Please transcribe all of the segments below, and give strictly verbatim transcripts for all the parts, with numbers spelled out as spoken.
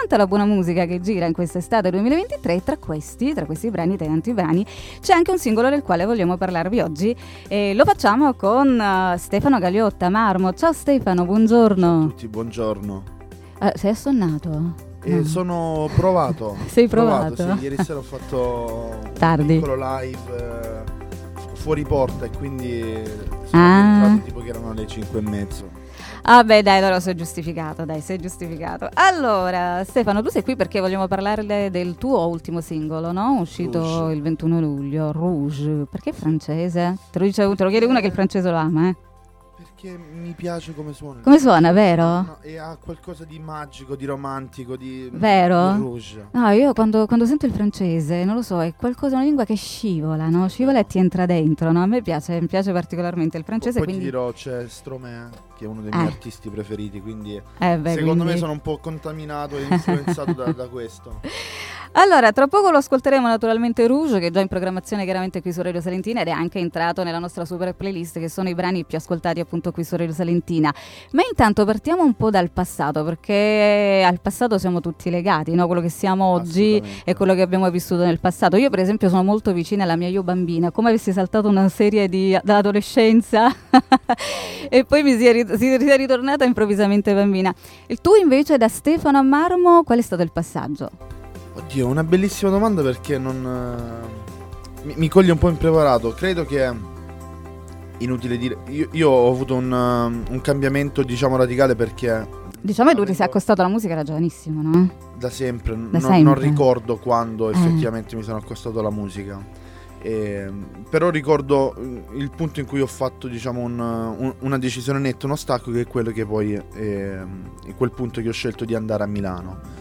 tanta la buona musica che gira in quest'estate duemilaventitré. Tra questi, tra questi brani, tanti brani, c'è anche un singolo del quale vogliamo parlarvi oggi e lo facciamo con uh, Stefano Gagliotta, Marmo. Ciao Stefano, buongiorno. Ciao a tutti, buongiorno. Uh, sei assonnato? Eh, no. Sono provato. Sei provato? provato sì. Ieri sera ho fatto Tardi. un piccolo live eh, fuori porta e quindi sono ah. entrato tipo che erano le cinque e mezzo. Ah beh dai, allora sei giustificato, dai, sei giustificato. Allora, Stefano, tu sei qui perché vogliamo parlarle del tuo ultimo singolo, no? Uscito Rouge. il ventuno luglio, Rouge. Perché francese? Te lo, dice, te lo chiede una che il francese lo ama, eh? Perché mi piace come suona. Come suona, vero? No, e ha qualcosa di magico, di romantico, di vero? Di Rouge. No, io quando, quando sento il francese, non lo so, è qualcosa, una lingua che scivola, no? Scivola e ti entra dentro, no? A me piace, mi piace particolarmente il francese. Poi quindi... ti dirò, c'è Stromae, che è uno dei eh. miei artisti preferiti, quindi eh beh, secondo quindi... me sono un po' contaminato e influenzato da, da questo. Allora, tra poco lo ascolteremo naturalmente Rouge, che è già in programmazione chiaramente qui su Radio Salentina ed è anche entrato nella nostra super playlist, che sono i brani più ascoltati appunto qui su Radio Salentina. Ma intanto partiamo un po' dal passato, perché al passato siamo tutti legati, no? Quello che siamo oggi è quello che abbiamo vissuto nel passato. Io per esempio sono molto vicina alla mia io bambina, come avessi saltato una serie di, dall'adolescenza e poi mi si è, rit- si è ritornata improvvisamente bambina. Il tu invece da Stefano a Marmo, qual è stato il passaggio? Oddio, una bellissima domanda perché non uh, mi, mi coglie un po' impreparato. Credo che è inutile dire. Io, io ho avuto un, uh, un cambiamento, diciamo, radicale perché. Diciamo che tu ti sei accostato alla musica da giovanissimo, no? Da sempre, da non, sempre. non ricordo quando eh. effettivamente mi sono accostato alla musica. E, però ricordo il punto in cui ho fatto, diciamo, un, un, una decisione netta, uno stacco, che è quello che poi è, è quel punto che ho scelto di andare a Milano.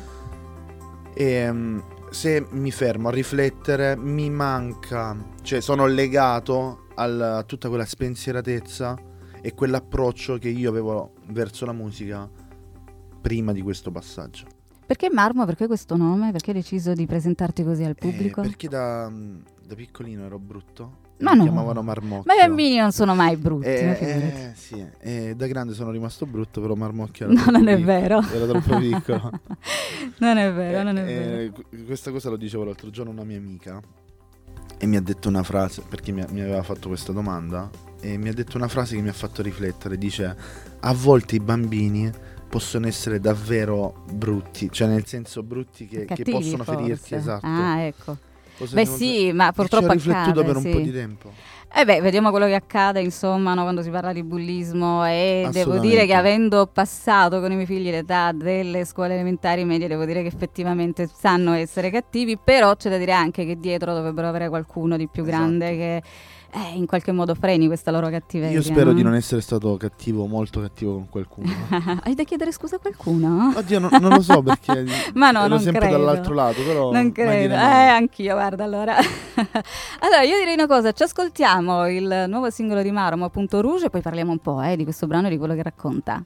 E se mi fermo a riflettere mi manca, cioè sono legato al, a tutta quella spensieratezza e quell'approccio che io avevo verso la musica prima di questo passaggio. Perché Marmo? Perché questo nome? Perché hai deciso di presentarti così al pubblico? Eh, perché da, da piccolino ero brutto. Ma mi no, chiamavano Marmocchio. ma i bambini non sono mai brutti. Eh, eh, sì, eh, da grande sono rimasto brutto, però Marmocchio era no, troppo non è piccolo, vero. era troppo piccolo. Non è vero, eh, non è eh, vero. Questa cosa lo dicevo l'altro giorno a una mia amica e mi ha detto una frase, perché mi, mi aveva fatto questa domanda, e mi ha detto una frase che mi ha fatto riflettere. Dice: a volte i bambini possono essere davvero brutti, cioè nel senso brutti che, che possono forse. ferirti. Esatto. Ah, ecco. Cosa Beh sì, ma purtroppo accade. Ci ho riflettuto accade, per sì. un po' di tempo. Eh beh, vediamo quello che accade, insomma, no, quando si parla di bullismo, e devo dire che Assolutamente. avendo passato con i miei figli l'età delle scuole elementari e medie, devo dire che effettivamente sanno essere cattivi, però c'è da dire anche che dietro dovrebbero avere qualcuno di più Esatto. grande che eh, in qualche modo freni questa loro cattiveria. Io spero no? di non essere stato cattivo, molto cattivo con qualcuno. Hai da chiedere scusa a qualcuno? Oddio, no, non lo so perché Ma no, ero non sempre credo. dall'altro lato, però Non mai credo, dire eh, mai. anch'io, guarda, allora. Allora, io direi una cosa, ci ascoltiamo il nuovo singolo di Marmo, appunto Rouge, e poi parliamo un po' eh, di questo brano e di quello che racconta.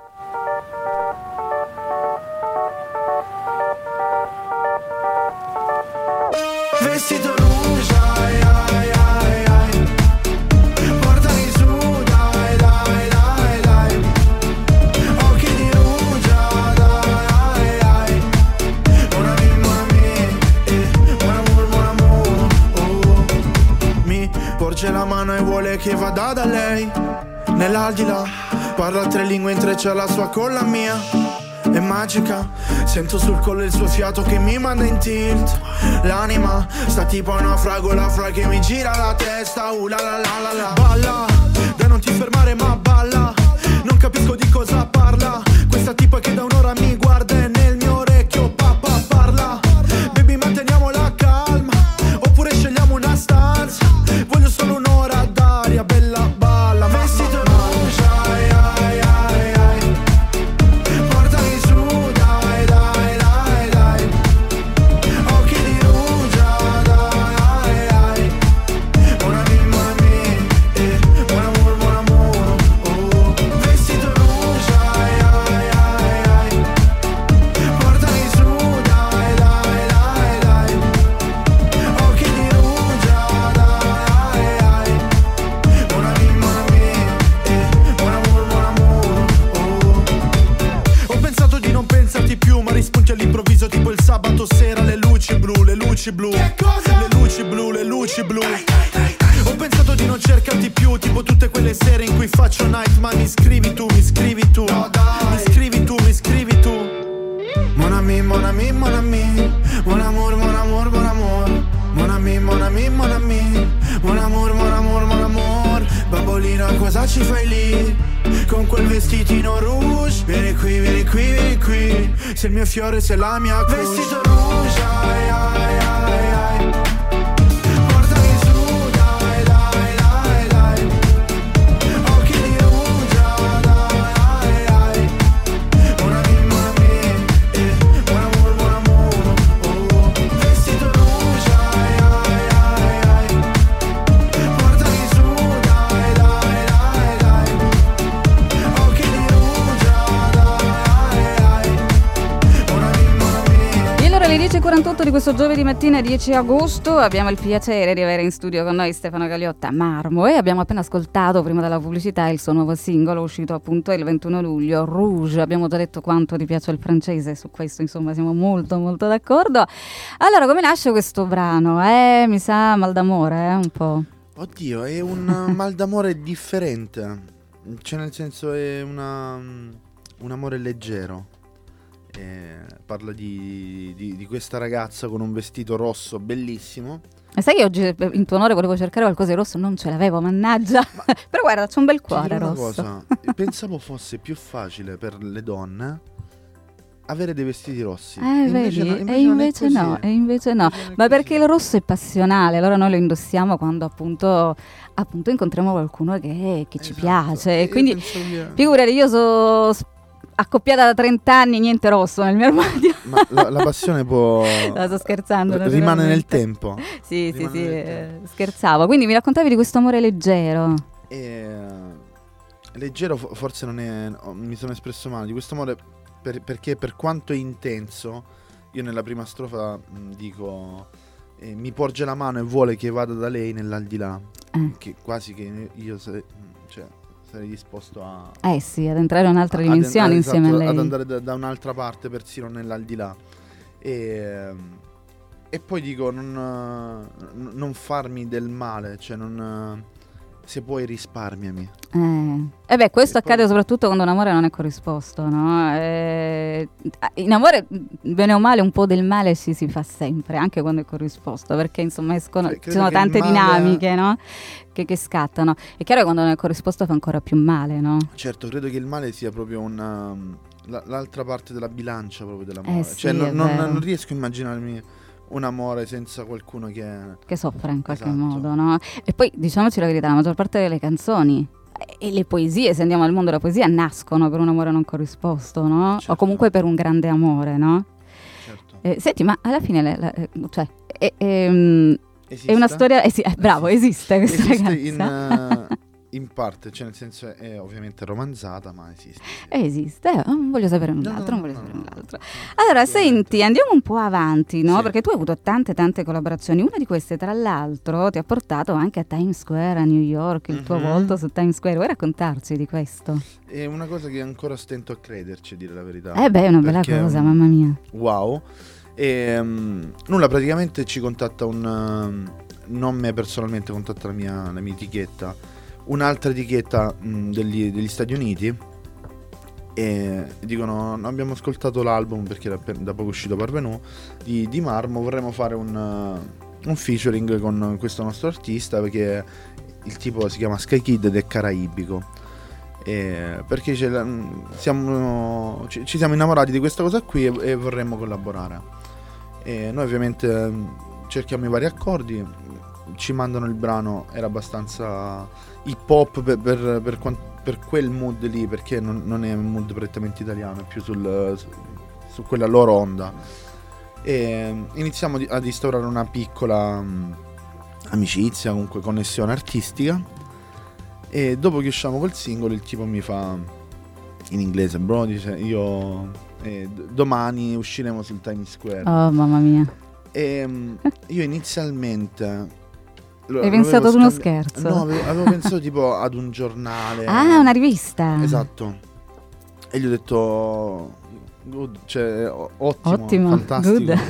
Vestito rouge, ai ai ai ai, portami su, dai dai dai dai, occhi di rugia, dai ai, mon ami, mon ami, eh, mon amour, mon amour, oh. Mi porge la mano e vuole che vada da lei, nell'aldilà, parla tre lingue, intreccia la sua con la mia. È magica, sento sul collo il suo fiato che mi manda in tilt. L'anima sta tipo una fragola fra che mi gira la testa. Uh la la la la la. Balla, dai non ti fermare ma balla. Non capisco di cosa parla questa tipa che da un'ora mi guarda e nel mio orecchio papà parla. Baby manteniamo la calma, oppure scegliamo una stanza. Voglio solo un'ora d'aria, bella balla. Vestito rouge, ai ai ai ai, portami su, dai dai dai dai, occhi di rugia, dai ai, mon ami, mon ami, eh, mon amour, mon amour, oh. Vestito rouge, ai ai ai ai, sabato sera le luci blu, le luci blu. Che cosa? Le luci blu, le luci blu. Dai, dai, dai, dai. Ho pensato di non cercarti più, tipo tutte quelle sere in cui faccio night. Ma mi scrivi tu, mi scrivi tu, no, dai. Mi scrivi tu, mi scrivi tu. Mon ami, mon ami, mon ami. Mon amour, mon amour, mon amour. Mon ami, mon ami, mon ami. Mon amour, mon amour, mon amour. Bambolina, cosa ci fai lì? Con quel vestitino rouge. Vieni qui, vieni qui, vieni qui. Sei il mio fiore, sei la mia cruz. Vestito rouge, ai, ai, ai, ai. Portami su, dai, dai, dai, dai. Occhi di rugia, dai, dai. Mon ami, mon ami, eh. Mon amour, mon amour, oh. Vestito rouge, ai, ai, ai, ai. Portami su, dai, dai, dai, dai. Occhi di rugia, dai, dai. Mon ami, mon ami. E allora alle dieci e quarantotto di questo giovedì mattina dieci agosto abbiamo il piacere di avere in studio con noi Stefano Galiotta, Marmo, e abbiamo appena ascoltato prima della pubblicità il suo nuovo singolo uscito appunto il ventuno luglio, Rouge. Abbiamo già detto quanto ti piace il francese, su questo insomma siamo molto molto d'accordo. Allora, come nasce questo brano? Eh, mi sa mal d'amore, eh, un po'. Oddio, è un mal d'amore differente. Cioè, nel senso, è una, un amore leggero. Eh, parla di, di, di questa ragazza con un vestito rosso bellissimo. E sai che oggi in tuo onore volevo cercare qualcosa di rosso, non ce l'avevo, mannaggia. Però guarda, c'è un bel Ti cuore dico una rosso. cosa, pensavo fosse più facile per le donne avere dei vestiti rossi. Eh, vedi? no- E non è invece così. no, e invece no. Invece non è Ma così. perché il rosso è passionale, allora noi lo indossiamo quando appunto, appunto incontriamo qualcuno che, che ci Esatto. piace. E E io quindi penso che- figurati, io sono accoppiata da trenta anni, niente rosso nel mio armadio. Ma la, la passione può No, sto scherzando, rimane nel naturalmente. tempo. Sì, sì, Rimane sì, nel eh, tempo. scherzavo. Quindi mi raccontavi di questo amore leggero. E, leggero fo- forse non è, oh, mi sono espresso male di questo amore per- perché per quanto è intenso, io nella prima strofa mh, dico eh, mi porge la mano e vuole che vada da lei nell'aldilà, Eh. che quasi che io sarei, cioè, sarei disposto a Eh sì, ad entrare in un'altra ad- dimensione ad- insieme esatto, a lei. ad andare da, da un'altra parte, persino nell'aldilà. E, e poi dico non, eh, non farmi del male, cioè non, eh, se puoi risparmiami. Eh. E beh, questo E poi- accade soprattutto quando un amore non è corrisposto, no? Eh, in amore, bene o male, un po' del male ci si fa sempre, anche quando è corrisposto, perché insomma escono, Cioè, ci credo sono che il tante male- dinamiche, no? Che, che scattano. È chiaro che quando non è corrisposto fa ancora più male, no? Certo, credo che il male sia proprio una, la- l'altra parte della bilancia proprio dell'amore. Eh Cioè sì, non, è non- vero. non riesco a immaginarmi un amore senza qualcuno che... Che soffre in qualche Esatto. modo, no? E poi diciamoci la verità, la maggior parte delle canzoni e le poesie, se andiamo al mondo della poesia, nascono per un amore non corrisposto, no? Certo. O comunque per un grande amore, no? Certo. Eh, senti, ma alla fine, le- la- eh, cioè, è, è, mm, Esiste? è una storia, eh sì, eh, bravo, esiste questa Esiste ragazza. in, eh, in parte, cioè nel senso è ovviamente romanzata, ma esiste. sì. Eh, esiste, eh, non voglio sapere No, null'altro, no, non voglio no, sapere no, no, null'altro. no. Allora, Assolutamente. senti, andiamo un po' avanti, no? Sì. Perché tu hai avuto tante, tante collaborazioni. Una di queste, tra l'altro, ti ha portato anche a Times Square a New York, il tuo Mhm. volto su Times Square. Vuoi raccontarci di questo? È una cosa che ancora stento a crederci, a dire la verità. Eh beh, è una bella Perché, cosa, mm, mamma mia. Wow. E, mm, nulla, praticamente ci contatta un... um, non me personalmente, contatta la mia, la mia etichetta, un'altra etichetta mm, degli, degli Stati Uniti, e dicono "No, abbiamo ascoltato l'album perché era appena- da poco uscito Parvenu di, di Marmo, vorremmo fare un, uh, un featuring con questo nostro artista perché il tipo si chiama Sky Kid ed è caraibico. E perché ce la- siamo, ci, ci siamo innamorati di questa cosa qui e, e vorremmo collaborare. E noi ovviamente mm, cerchiamo i vari accordi, ci mandano il brano, era abbastanza hip hop per, per, per, quan- per quel mood lì, perché non, non è un mood prettamente italiano, è più sul, su, su quella loro onda. E mm, iniziamo di- ad instaurare una piccola mm, amicizia, comunque connessione artistica. E dopo che usciamo col singolo, il tipo mi fa in inglese, bro, dice io eh, d- domani usciremo sul Times Square. Oh, mamma mia. E mm, io inizialmente lo- Hai lo pensato avevo ad uno scambi- scherzo? No, avevo, avevo pensato tipo ad un giornale. Ah, una rivista. Esatto. E gli ho detto good, cioè ottimo, Ottimo, fantastico. good.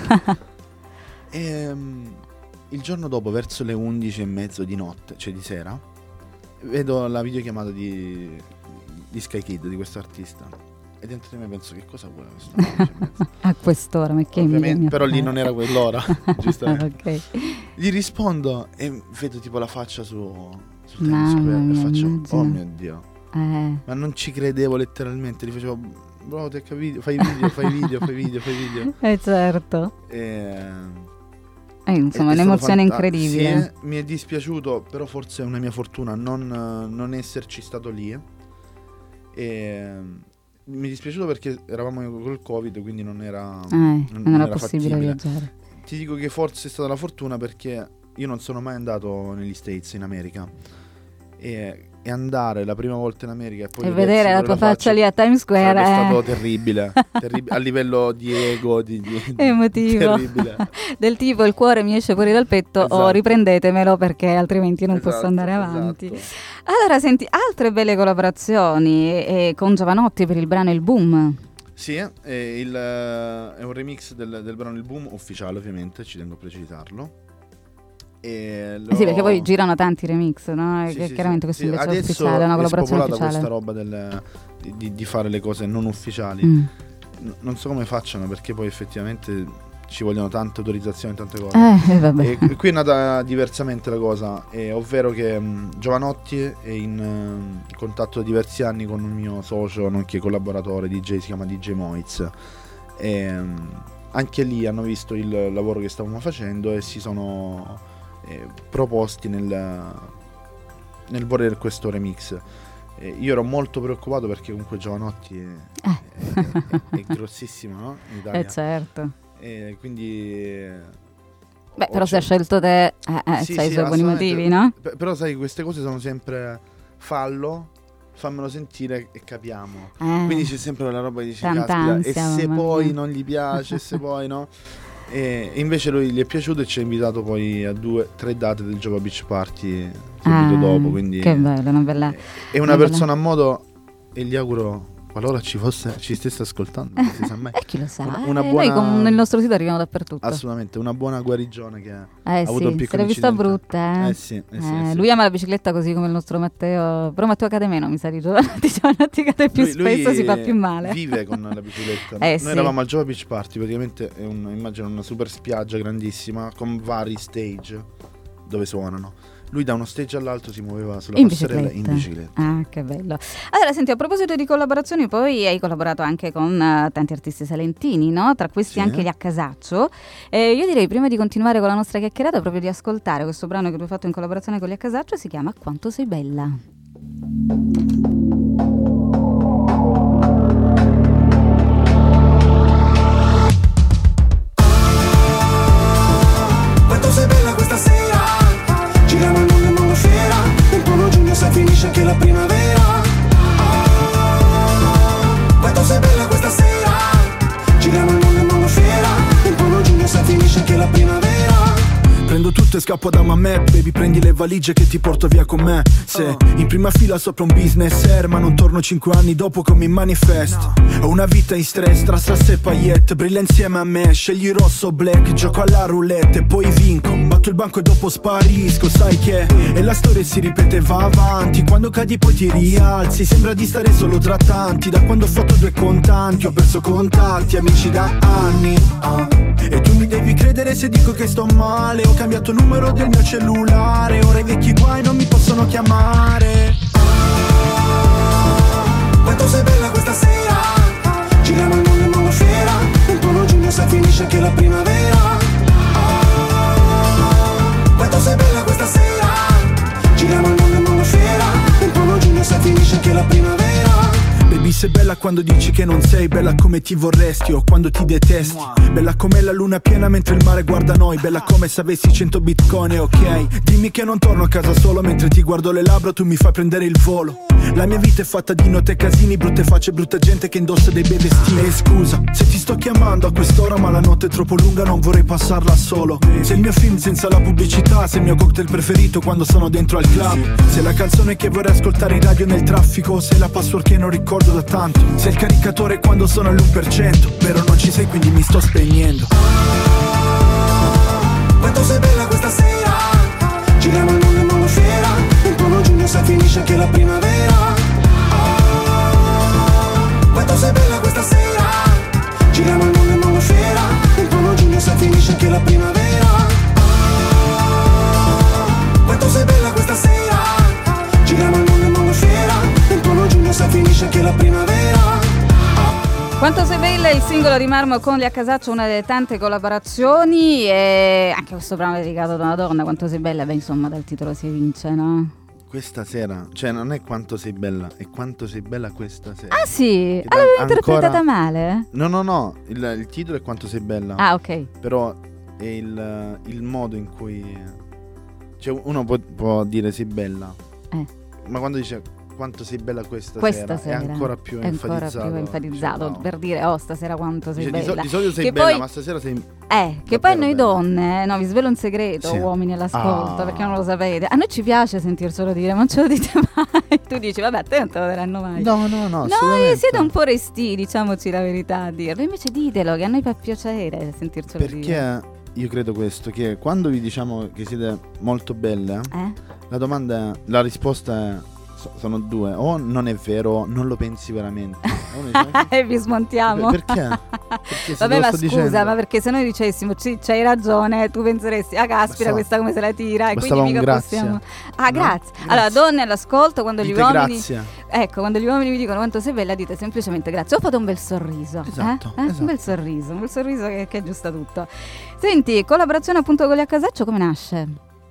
E, um, il giorno dopo, verso le undici e mezzo di notte, cioè di sera, vedo la videochiamata di, di Sky Kid, di questo artista, e dentro di me penso: che cosa vuole questo? A quest'ora, ma che mi però lì non era quell'ora, giustamente. Okay. Gli rispondo e vedo tipo la faccia su sul Mamma Times Square, e mia, faccio: immagino. oh mio Dio, Eh. ma non ci credevo letteralmente. Gli facevo: bro, te video, fai video, fai video, fai video, fai video. Eh certo. E, Eh, insomma, è- è un'emozione stato fanta- incredibile. Sì, mi è dispiaciuto, però forse è una mia fortuna non, non esserci stato lì. E mi è dispiaciuto perché eravamo col Covid, quindi non era, Eh, non, era possibile fattibile. viaggiare. Ti dico che forse è stata la fortuna perché io non sono mai andato negli States, in America. E, e andare la prima volta in America e poi E vedersi vedere la pure tua faccia lì a Times Square sarebbe è stato terribile, terribile, a livello di ego, di, di, emotivo. terribile. Del tipo il cuore mi esce fuori dal petto, o Esatto. riprendetemelo perché altrimenti non Esatto, posso andare avanti. esatto. Allora, senti, altre belle collaborazioni eh, con Giovanotti per il brano Il Boom. Sì, è, il, eh, è un remix del, del brano Il Boom, ufficiale ovviamente, ci tengo a precisarlo. E Eh sì, perché l'ho- poi girano tanti remix, no? Sì, che sì, chiaramente sì, questo sì. invece è Adesso ufficiale, è una collaborazione spopolata ufficiale. questa roba del, di- di, di fare le cose non ufficiali. Mm. N- non so come facciano, perché poi effettivamente ci vogliono tante autorizzazioni, tante cose. Eh, eh, vabbè. E qui- qui è nata diversamente la cosa, eh, ovvero che mh, Giovanotti è in eh, contatto da diversi anni con un mio socio, nonché collaboratore D J, si chiama D J Moitz. E, mh, anche lì hanno visto il lavoro che stavamo facendo e si sono eh, proposti nel, nel voler questo remix. Eh, io ero molto preoccupato perché comunque Giovanotti è, è, è- è grossissimo, no? In Italia. Eh certo. E quindi eh, Beh, ho però se ha cer- scelto te, eh, eh, Sì, c'hai sì, i suoi buoni assolutamente. motivi, no? P- però sai, queste cose sono sempre fallo, fammelo sentire e capiamo. Eh, Quindi c'è sempre la roba che dici: tanta caspita, ansia, e se mamma poi mia. non gli piace, e se poi no. E e invece lui gli è piaciuto e ci ha invitato poi a due, tre date del Jova Beach Party subito Ah, dopo. Quindi che bello, una bella... è una una persona a modo, e gli auguro, qualora ci fosse, ci stesse ascoltando, non si sa mai. E chi lo sa, Una- eh, una noi buona- con il nostro sito arriviamo dappertutto. Assolutamente, una buona guarigione che Eh ha avuto un sì, se piccolo l'hai vista incidente. brutta, eh. Eh sì, eh sì, Eh, eh sì. Lui ama la bicicletta così come il nostro Matteo, però Matteo cade meno, mi sa di Giovanotti. Giovanotti cade più Lui- lui spesso, si fa più male. Vive con la bicicletta. Eh, Noi sì. eravamo al Jova Beach Party, praticamente è un, immagino una super spiaggia grandissima con vari stage dove suonano. Lui da uno stage all'altro si muoveva sulla In passerella bicicletta. in bicicletta. Ah, che bello. Allora, senti, a proposito di collaborazioni, poi hai collaborato anche con eh, tanti artisti salentini, no? Tra questi Sì. anche gli A Casaccio. Eh, io direi, prima di continuare con la nostra chiacchierata, proprio di ascoltare questo brano che tu hai fatto in collaborazione con gli A Casaccio, si chiama Quanto sei bella. Quanto sei bella questa sera. Giriamo il mondo in mongolfiera. Nel primo giugno sai finisce anche la primavera. Ah, quanto sei bella questa sera. Giriamo il mondo in mongolfiera. Nel primo giugno sai finisce anche la primavera. Prendo tutto e scappo da mamma, baby, prendi le valigie che ti porto via con me. Se in prima fila sopra un business air, ma non torno cinque anni dopo come mi manifesto. Ho una vita in stress, tra stress e paillette, brilla insieme a me, scegli rosso o black, gioco alla roulette e poi vinco. Batto il banco e dopo sparisco, sai che? E la storia si ripete, va avanti, quando cadi poi ti rialzi, sembra di stare solo tra tanti. Da quando ho fatto due contanti, ho perso contatti, amici da anni, ah. E tu mi devi credere se dico che sto male. Ho cambiato numero del mio cellulare, ora i vecchi guai non mi possono chiamare. Ah, quanto sei bella questa sera. Giriamo il mondo in mongolfiera. Nel primo giugno sai finisce anche la primavera. Ah, quanto sei bella questa sera. Giriamo il mondo in mongolfiera. Nel primo giugno sai finisce anche la primavera. Baby, sei bella quando dici che non sei bella come ti vorresti o quando ti detesti. Bella come la luna piena mentre il mare guarda noi. Bella come se avessi cento bitcoin, ok. Dimmi che non torno a casa solo mentre ti guardo le labbra, tu mi fai prendere il volo. La mia vita è fatta di note e casini, brutte facce, brutta gente che indossa dei bei vestiti. E scusa se ti sto chiamando a quest'ora, ma la notte è troppo lunga, non vorrei passarla solo. Sei il mio film senza la pubblicità, sei il mio cocktail preferito quando sono dentro al club. Sei la canzone che vorrei ascoltare in radio nel traffico, sei la password che non ricordo da tanto. cento. Sei il caricatore quando sono all'uno per cento. Però non ci sei quindi mi sto spegnendo. Quanto sei bella questa sera. Giriamo il mondo in mongolfiera. ventuno giugno se finisce anche la primavera. Quanto sei bella questa sera. Giriamo il mondo in mongolfiera. ventuno giugno se finisce anche la primavera. Quanto sei bella questa sera. Giriamo il mondo in mongolfiera. ventuno giugno se finisce anche la primavera. Quanto sei bella, il singolo di Marmo con Lia Casaccio, una delle tante collaborazioni, e anche questo brano dedicato ad una donna. Quanto sei bella, beh, insomma dal titolo si evince, no? Questa sera, cioè non è quanto sei bella, è quanto sei bella questa sera. Ah sì? Che Ah, l'avevo ancora- interpretata male? No, no, no, il, il titolo è quanto sei bella. Ah, ok. Però è il, il modo in cui, cioè uno può, può dire sei bella, Eh. ma quando dice quanto sei bella questa, Questa sera, sera è ancora più è ancora enfatizzato. più enfatizzato, Cioè, no. per dire oh stasera quanto sei Dice, di, so- bella. di solito sei Che bella, poi- ma stasera sei... Eh, che davvero poi noi bella. donne, eh, no, vi svelo un segreto, Sì. uomini all'ascolto, Ah. perché non lo sapete. A noi ci piace sentircelo dire, ma non ce lo dite mai. Tu dici, vabbè, a te non te lo diranno mai. No, no, no, Noi assolutamente. siete un po' resti, diciamoci la verità a dirlo. Invece ditelo, che a noi fa piacere sentircelo dire. Perché io credo questo, che quando vi diciamo che siete molto belle, Eh? la domanda, è- la risposta è, so- sono due: o non è vero, o non lo pensi veramente. E uno dice, "Ma che- E vi smontiamo. per- perché? Perché se Vabbè, te lo ma sto scusa, dicendo- ma perché se noi dicessimo ci, c'hai ragione, tu penseresti, ah caspita, Bastava- questa come se la tira, e bastava quindi un mica grazie. possiamo. Ah, No? grazie. Grazie. Allora, donne all'ascolto, quando gli Dite uomini. grazie. Ecco, quando gli uomini vi dicono quanto sei bella, dite semplicemente grazie. O fate un bel sorriso. Esatto, eh? Eh? esatto. Un bel sorriso, un bel sorriso che, che aggiusta tutto. Senti, collaborazione appunto con Lia Casaccio, come nasce?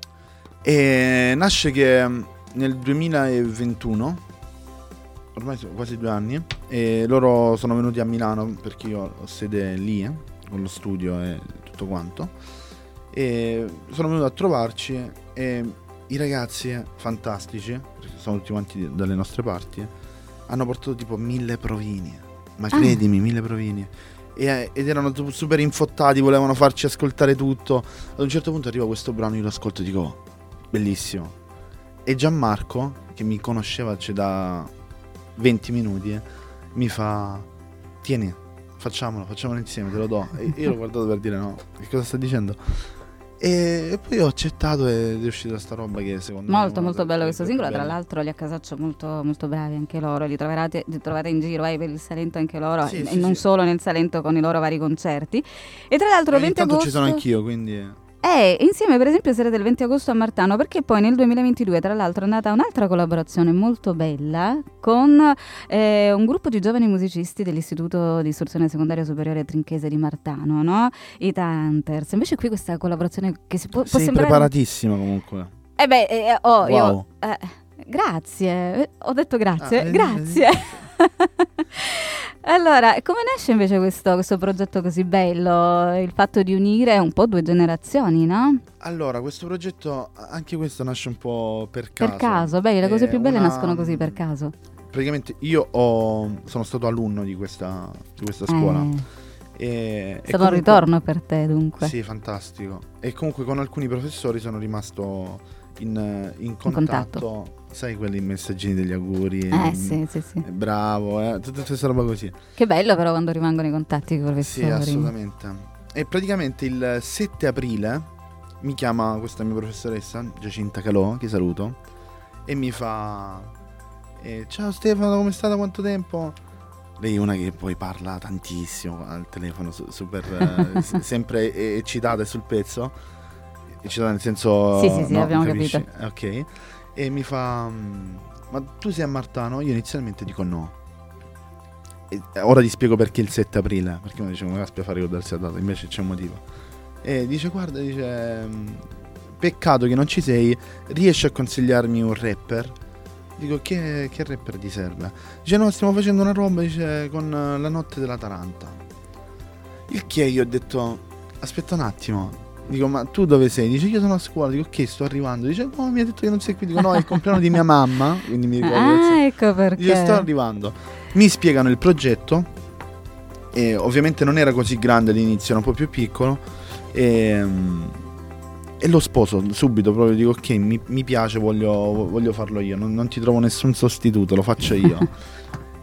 E nasce che mm, nel duemilaventuno, ormai sono quasi due anni, e loro sono venuti a Milano perché io ho sede lì, eh, con lo studio e tutto quanto, e sono venuti a trovarci e i ragazzi fantastici, perché sono tutti quanti dalle nostre parti, hanno portato tipo mille provini, ma Ah. credimi, mille provini. E, ed erano tu- super infottati, volevano farci ascoltare tutto. Ad un certo punto arriva questo brano, io lo ascolto e dico "Oh, bellissimo". E Gianmarco, che mi conosceva cioè, da venti minuti, eh, mi fa "tieni, facciamolo, facciamolo insieme, te lo do". E io l'ho guardato per dire "no, che cosa sta dicendo?". E, e poi ho accettato ed è uscita sta roba che secondo me è Molto una molto delle bello cose questo più singolo, tra belle. l'altro Lia Casaccio molto molto bravi anche loro, li troverete, li trovate in giro eh, per il Salento anche loro, Sì, e sì, non sì. solo nel Salento con i loro vari concerti. E tra l'altro il E ogni venti tanto agosto ci sono anch'io, quindi Eh, insieme per esempio sarete il venti agosto a Martano, perché poi nel duemilaventidue tra l'altro è nata un'altra collaborazione molto bella con eh, un gruppo di giovani musicisti dell'Istituto di Istruzione Secondaria Superiore Trinchese di Martano, no? I Hunters. Invece qui questa collaborazione che si può, può sei sembrare... preparatissima comunque. Eh beh, eh, oh, io... Wow. eh, grazie, Eh, ho detto grazie, Ah, vedi, grazie. Allora, come nasce invece questo, questo progetto così bello? Il fatto di unire un po' due generazioni, no? Allora, questo progetto, anche questo nasce un po' per caso. Per caso, beh, le cose È più belle una- nascono così per caso. Praticamente io ho, sono stato alunno di questa, di questa scuola. Eh, E, è stato un ritorno per te dunque. Sì, fantastico. E comunque con alcuni professori sono rimasto in, in contatto. contatto. Sai, quelli messaggini degli auguri. Eh sì, sì, sì. eh, Bravo, eh, tutta questa roba così. Che bello però quando rimangono i contatti con i Sì, professori. assolutamente. E praticamente il sette aprile mi chiama questa mia professoressa, Giacinta Calò, che saluto, e mi fa eh, "Ciao Stefano, come stai, da quanto tempo?". Lei è una che poi parla tantissimo al telefono, su- super eh, s- sempre eh, eccitata e sul pezzo. Eccitata nel senso... Sì, sì, sì, no, abbiamo capisci? capito. Ok. E mi fa "Mm, ma tu sei a Martano?". Io inizialmente dico no. E ora ti spiego perché il sette aprile, perché uno dice "come caspita fa ricordarsi la data", invece c'è un motivo. E dice "guarda", dice "mm, peccato che non ci sei, riesci a consigliarmi un rapper?". Dico "che, che rapper ti serve?". Dice "no, stiamo facendo una roba", dice, "con eh, La notte della Taranta". Il che io ho detto "aspetta un attimo". Dico "ma tu dove sei?". Dice "io sono a scuola". Dico "ok, sto arrivando". Dice "no, mi ha detto che non sei qui". Dico "no, è il compleanno di mia mamma", quindi mi ricordo. Ah, ecco perché. Dice "sto arrivando". Mi spiegano il progetto, e ovviamente non era così grande all'inizio, era un po' più piccolo, e, mm, e lo sposo subito, proprio dico "ok, mi, mi piace, voglio, voglio farlo io, non, non ti trovo nessun sostituto, lo faccio io".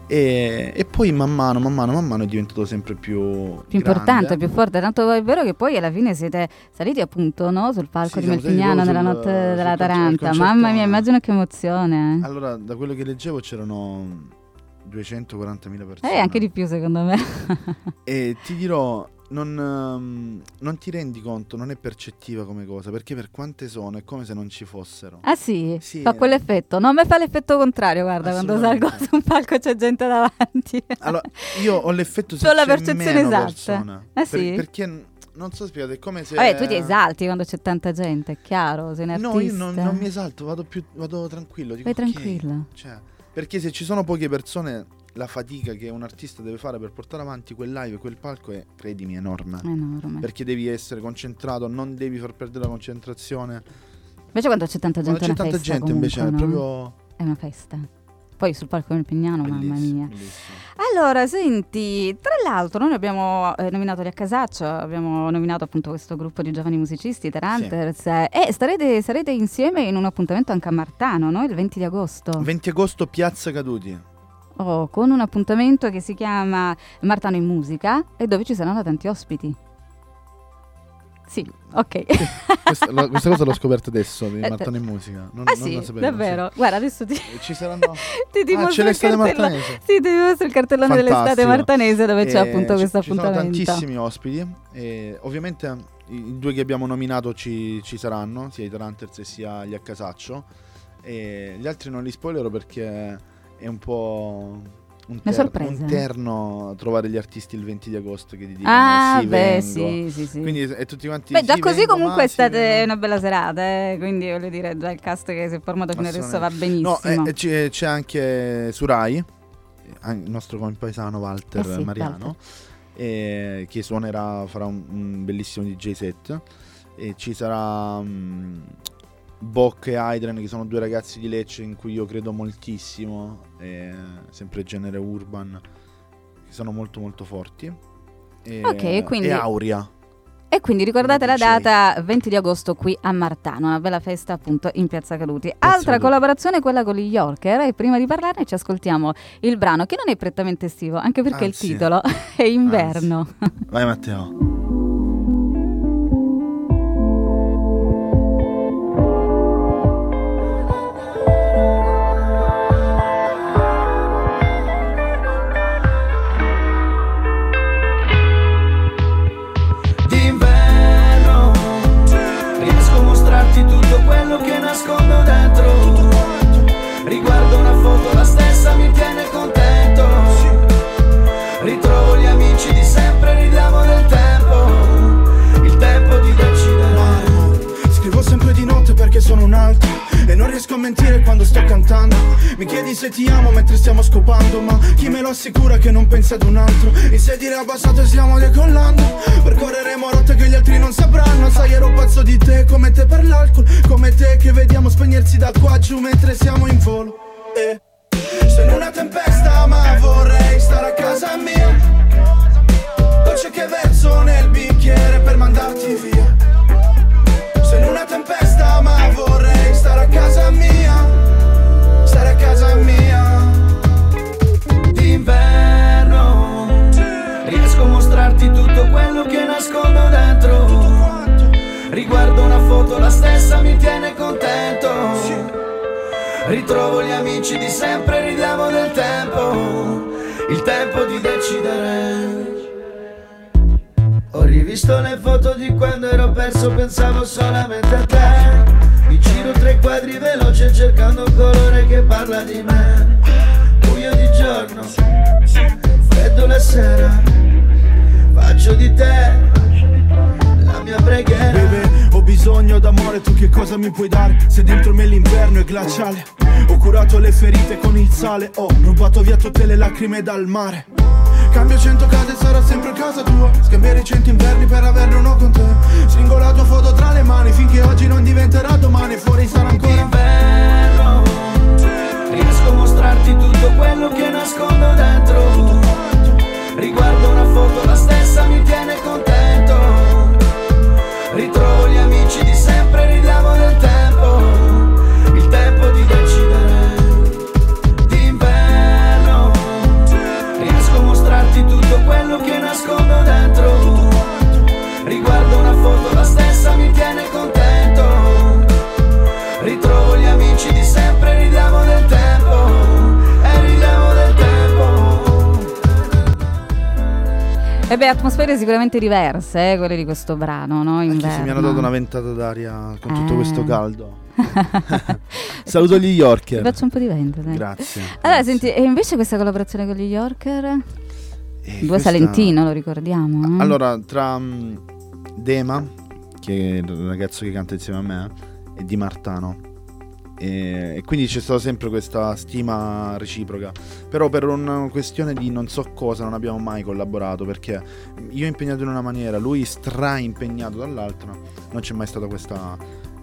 E, e poi man mano, man mano, man mano è diventato sempre più più importante, più forte. Tanto è vero che poi alla fine siete saliti appunto, no, sul palco Sì, di siamo saliti Melpignano proprio nella sul- notte sul della concer- al Taranta. concerto- Mamma mia, immagino che emozione. Allora, da quello che leggevo c'erano duecentoquarantamila persone. Eh, anche di più secondo me. E ti dirò, non, ehm, non ti rendi conto, non è percettiva come cosa, perché per quante sono è come se non ci fossero. Ah sì? Sì, Fa eh. quell'effetto. No, a me fa l'effetto contrario, guarda, quando salgo Assolutamente. su un palco c'è gente davanti. Allora, io ho l'effetto se C'ho la c'è percezione meno esatta. persone. Ah, sì? Perché n- non so spiegare, è come se... Vabbè, tu ti esalti quando c'è tanta gente, è chiaro, sei un artista. No, io non, non mi esalto, vado più vado tranquillo. Dico, Vai ok. tranquillo. Cioè, perché se ci sono poche persone, la fatica che un artista deve fare per portare avanti quel live, quel palco è, credimi, enorme. Enorme. Perché devi essere concentrato, non devi far perdere la concentrazione. Invece quando c'è tanta gente Quando c'è è una tanta festa gente invece comunque, è no? proprio È una festa. Poi sul palco del Pignano, mamma bellissimo, mia. bellissimo. Allora, senti, tra l'altro noi abbiamo eh, nominato gli Accasaccio, abbiamo nominato appunto questo gruppo di giovani musicisti, Taranters, eh, e starete, sarete insieme in un appuntamento anche a Martano, no? Il venti di agosto. venti agosto, Piazza Caduti. Oh, con un appuntamento che si chiama Martano in musica e dove ci saranno tanti ospiti. Sì, ok. Questa, lo- questa cosa l'ho scoperta adesso di Eh, Martano in musica. Non, Ah non sì, la sapevo, davvero? Guarda, adesso ti, sì. E ci saranno ti Ah, dimostro c'è il l'estate cartello- martanese. Sì, ti dimostro il cartellone dell'estate Fantastico. martanese dove c'è E appunto ci- questo ci sono appuntamento. tantissimi ospiti e ovviamente i, i due che abbiamo nominato ci, ci saranno, sia i Taranters e sia gli Accasaccio, e gli altri non li spoilerò perché è un po' un, Una ter- sorpresa. un terno trovare gli artisti il venti di agosto che ti dicono Ah, sì, beh, vengo. sì, sì, sì. Quindi è tutti quanti Beh, già sì, così vengo, comunque ma è sì, stata vengo. una bella serata, eh? Quindi voglio dire, già il cast che si è formato fino adesso va benissimo. No, eh, c'è, c'è anche su Rai, eh, il nostro compaesano Walter Eh sì, Mariano, eh, che suonerà, farà un, un bellissimo D J set. E ci sarà um, Bock e Hydren, che sono due ragazzi di Lecce in cui io credo moltissimo, eh, sempre genere urban, che sono molto molto forti. E, Ok, quindi- e Auria. E quindi ricordate la D J. data venti di agosto qui a Martano, una bella festa appunto in Piazza Caduti. Altra Caduti. collaborazione è quella con gli Yorker e prima di parlarne ci ascoltiamo il brano che non è prettamente estivo, anche perché Anzi. il titolo è Inverno. Vai Matteo. D'inverno riesco a mostrarti tutto quello che nascondo dentro. Riguardo una foto, la stessa mi tiene contento. Ritrovo gli amici di sempre, ridiamo del tempo. Il tempo di decidere. Scrivo sempre di notte perché sono un altro e non riesco a mentire quando sto cantando. Mi chiedi se ti amo mentre stiamo scopando, ma chi me lo assicura che non pensi ad un altro? In sedile abbassato e stiamo decollando. Percorreremo rotte che gli altri non sapranno. Sai, ero pazzo di te, come te per l'alcol, come te che vediamo spegnersi da qua giù mentre siamo in volo. E sono in una tempesta ma vorrei stare a casa mia. Dolce che verso nel bicchiere per mandarti via. Sono in una tempesta ma vorrei stare a casa mia. Stare a casa mia. D'inverno riesco a mostrarti tutto quello che nascondo dentro. Riguardo una foto, la stessa mi tiene contento. Ritrovo gli amici di sempre, ridiamo del tempo. Il tempo di decidere. Ho rivisto le foto di quando ero perso, pensavo solamente a te. Mi giro tre quadri veloce cercando un colore che parla di me. Buio di giorno, freddo la sera. Faccio di te la mia preghiera. Bebe, ho bisogno d'amore, tu che cosa mi puoi dare? Se dentro me l'inverno è glaciale. Ho curato le ferite con il sale. Ho rubato via tutte le lacrime dal mare. Cambio cento case e sarò sempre a casa tua. Scambiare cento inverni per averne uno con te. Stringo la tua foto tra le mani finché oggi non diventerà domani. Fuori sarà ancora D'inverno riesco a mostrarti tutto quello che nascondo dentro. Riguardo una foto, la stessa mi tiene contento. Ritrovo gli amici di sempre, ridiamo del tempo. Il tempo di decidere. D'inverno E beh, atmosfere sicuramente diverse, eh, quelle di questo brano, no? Anche Inverno. se mi hanno dato una ventata d'aria con tutto Eh. questo caldo. Saluto gli Yorker. Ti faccio un po' di vento, dai. Grazie. Allora, grazie. senti, e invece questa collaborazione con gli Yorker? E Due questa- Salentino, lo ricordiamo. eh? Allora, tra mm, Dema, che è il ragazzo che canta insieme a me, e Di Martano. E, e quindi c'è stata sempre questa stima reciproca. Però per una questione di non so cosa non abbiamo mai collaborato, perché io impegnato in una maniera, lui stra impegnato dall'altra. Non c'è mai stata questa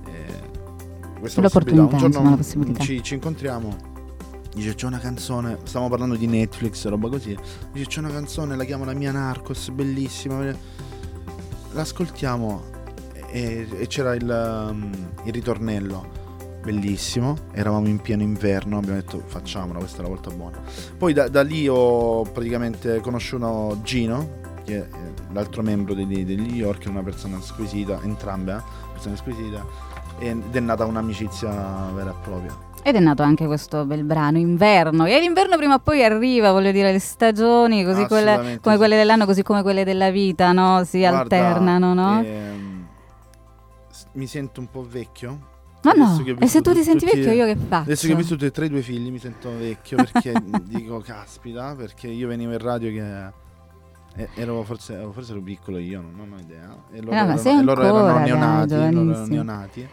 eh, questa possibilità. L'opportunità, Un giorno insomma, la possibilità. ci, ci incontriamo, dice c'è una canzone, stiamo parlando di Netflix, roba così, dice c'è una canzone, la chiamo La mia Narcos, bellissima, l'ascoltiamo e, e c'era il, um, il ritornello bellissimo, eravamo in pieno inverno, abbiamo detto facciamola, questa è la volta buona. Poi da, da lì ho praticamente conosciuto Gino, che è l'altro membro degli, degli York, una persona squisita, entrambe eh, persone squisite, ed è nata un'amicizia vera e propria. Ed è nato anche questo bel brano, Inverno. E l'inverno prima o poi arriva, voglio dire, le stagioni, così quelle, Assolutamente come sì. quelle dell'anno, così come quelle della vita, no? Si Guarda, alternano, no? ehm, s- mi sento un po' vecchio. Ma no, Adesso che ho e se vissuto tu ti senti tutti- vecchio io che faccio? Adesso che ho visto tutti e tre i tuoi figli mi sento vecchio perché dico caspita, perché io venivo in radio che e- ero forse, forse ero piccolo io, non, non ho idea. E loro, Eh, ma erano, sei e loro ancora, erano dai, neonati, loro erano giovanissimo. neonati.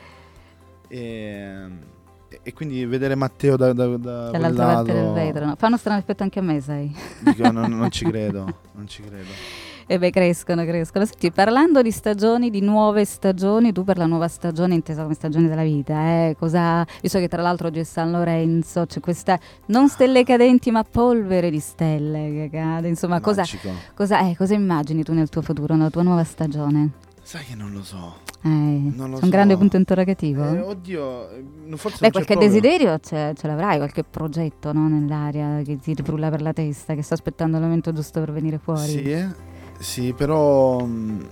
E, e quindi vedere Matteo da, da, da quel Dall'altra parte del lato, vetro, no? Fa uno strano effetto anche a me, sai? dico, non, non ci credo, non ci credo. E beh, crescono, crescono. Senti, parlando di stagioni, di nuove stagioni, tu per la nuova stagione, intesa come stagione della vita, eh, cosa, visto che tra l'altro oggi è San Lorenzo, c'è questa, non stelle cadenti, ma polvere di stelle che cade, insomma, cosa, Magico. cosa, eh, cosa immagini tu nel tuo futuro, nella tua nuova stagione? Sai che non lo so. Eh, Non c'è lo un so. grande punto interrogativo? Eh, oddio, eh, forse Beh, non c'è qualche proprio. desiderio ce, ce l'avrai, qualche progetto, no, nell'aria che ti frulla per la testa, che sta aspettando il momento giusto per venire fuori. Sì, eh? Sì, però mh,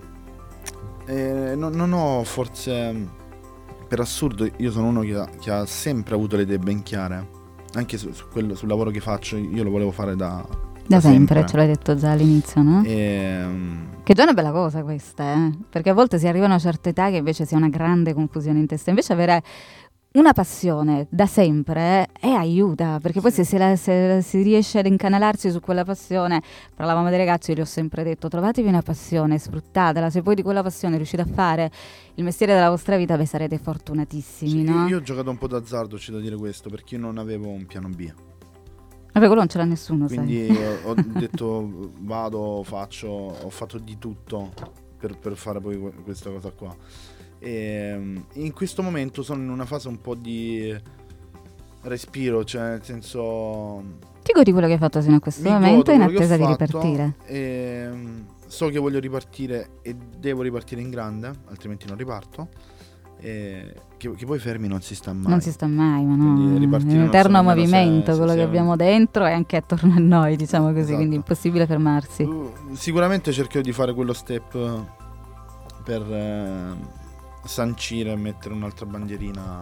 eh, non, non ho forse, mh, per assurdo, io sono uno che ha, che ha sempre avuto le idee ben chiare, anche su, su quello, sul lavoro che faccio, io lo volevo fare da, Da sempre, ce l'hai detto già all'inizio, no? E, mh, Che già è una bella cosa questa, eh? Perché a volte si arriva a una certa età che invece si ha una grande confusione in testa. Invece avere una passione da sempre eh, e aiuta, perché poi se, si la- se si riesce ad incanalarsi su quella passione, parlavamo dei ragazzi, io gli ho sempre detto, trovatevi una passione, sfruttatela, se poi di quella passione riuscite a fare il mestiere della vostra vita, beh, sarete fortunatissimi, sì, no? io, io ho giocato un po' d'azzardo, c'è da dire questo, perché io non avevo un piano B. Vabbè, quello non ce l'ha nessuno, Quindi sai. ho, ho detto vado, faccio, ho fatto di tutto per, per fare poi que- questa cosa qua. E um, in questo momento sono in una fase un po' di respiro, cioè nel senso Ti godi quello che hai fatto fino a questo mi momento godo in quello che ho attesa di fatto ripartire. e, um, so che voglio ripartire e devo ripartire in grande, altrimenti non riparto. E che, che poi fermi non si sta mai. Non si sta mai, ma Quindi no, è ripartire un non eterno so nemmeno se- movimento se quello che sia- abbiamo dentro e anche attorno a noi, diciamo così, Esatto. quindi è impossibile fermarsi. Uh, Sicuramente cercherò di fare quello step per eh, sancire e mettere un'altra bandierina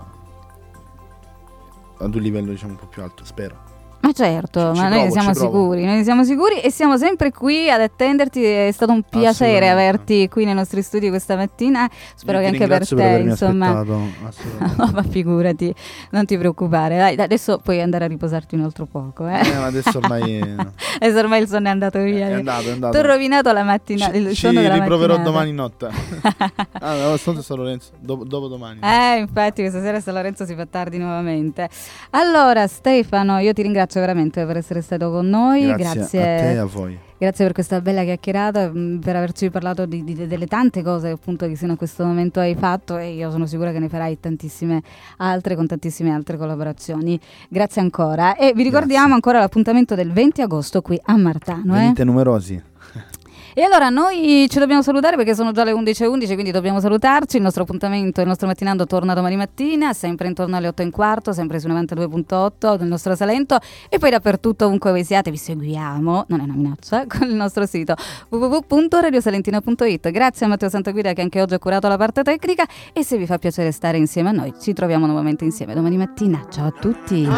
ad un livello diciamo un po' più alto, spero. Ma certo, Ci- ma ci noi ne provo, siamo ci provo. sicuri, noi ne siamo sicuri e siamo sempre qui ad attenderti, è stato un piacere Assolutamente. averti qui nei nostri studi questa mattina, spero Io che ti anche per ringrazio te, avermi insomma... aspettato, assolutamente. No, ma figurati, non ti preoccupare, dai, adesso puoi andare a riposarti un altro poco, eh? Eh, ma adesso ormai Adesso ormai il sonno è andato via. è andato, è andato. Ti ho rovinato la mattina, Ci, il ci sonno della riproverò mattinata. domani notte. Ah, no, sono San Lorenzo, dopo, dopo domani. Eh, infatti questa sera San Lorenzo si fa tardi nuovamente. Allora Stefano, io ti ringrazio veramente per essere stato con noi, Grazie, a te e a voi. grazie per questa bella chiacchierata, mh, per averci parlato di, di- delle tante cose appunto che sino a questo momento hai fatto e io sono sicura che ne farai tantissime altre con tantissime altre collaborazioni. Grazie ancora e vi ricordiamo Grazie. ancora l'appuntamento del venti agosto qui a Martano. Eh? Venite numerosi. E allora noi ci dobbiamo salutare perché sono già le undici e undici, quindi dobbiamo salutarci. Il nostro appuntamento, il nostro mattinando torna domani mattina, sempre intorno alle otto e un quarto, sempre su novantadue virgola otto del nostro Salento e poi dappertutto ovunque voi siate vi seguiamo, non è una minaccia, con il nostro sito w w w punto radio salentina punto it. Grazie a Matteo Santaguida che anche oggi ha curato la parte tecnica e se vi fa piacere stare insieme a noi ci troviamo nuovamente insieme domani mattina. Ciao a tutti.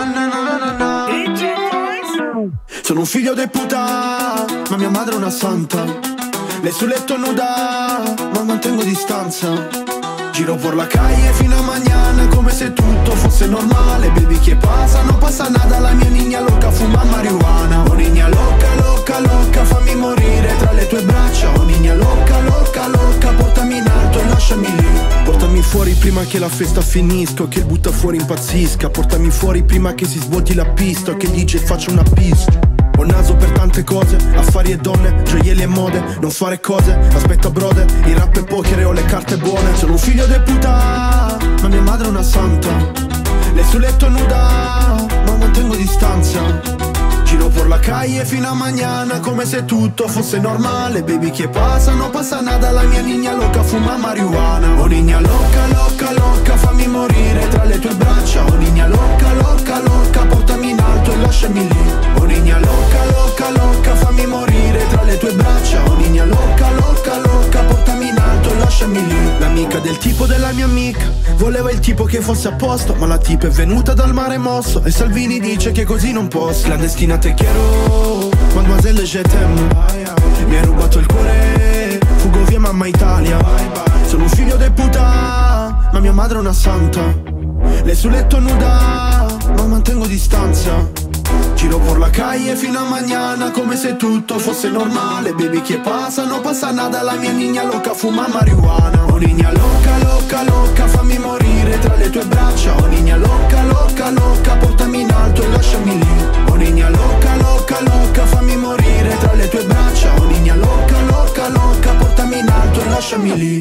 Sono un figlio di puttana, ma mia madre è una santa. Lei sul letto nuda, ma mantengo distanza. Giro por la calle fino a mañana come se tutto fosse normale. Baby, che pasa? No pasa nada. La mia niña loca fuma marijuana. Oh niña loca, loca, loca, fammi morire tra le tue braccia. Oh niña loca, loca, loca, portami in alto e lasciami lì. Portami fuori prima che la festa finisca, che il butta fuori impazzisca. Portami fuori prima che si svuoti la pista, che gli D J faccia una pista. Ho naso per tante cose, affari e donne, gioielli e mode. Non fare cose, aspetta brother, il rap è poker e ho le carte buone. Sono un figlio de puta, ma mia madre è una santa. Lei sul letto nuda, ma mantengo distanza. Giro por la calle fino a mañana come se tutto fosse normale. Baby, che pasa? No pasa nada. La mia niña loca fuma marijuana. Oh niña loca, loca, loca, fammi morire tra le tue braccia. Oh niña loca, loca, loca, portami in alto e lasciami lì. Oh niña loca, loca, loca, fammi morire tra le tue braccia. Oh niña loca, loca, loca, portami in alto e lasciami lì. L'amica del tipo della mia amica voleva il tipo che fosse a posto, ma la tipa è venuta dal mare mosso e Salvini dice che così non posso. Clandestina te quiero, mademoiselle je t'aime. Mi hai rubato il cuore, fugo via mamma Italia. Sono un figlio de puta, ma mia madre è una santa. Lei sul letto nuda, ma mantengo distanza. Giro por la calle fino a mañana come se tutto fosse normale. Baby, che pasa? No pasa nada. La mia niña loca fuma marijuana. Oh niña loca, loca, loca, fammi morire tra le tue braccia. Oh niña loca, loca, loca, portami in alto e lasciami lì. Oh niña loca, loca, loca, fammi morire tra le tue braccia. Oh niña loca, loca, loca, portami in alto e lasciami lì.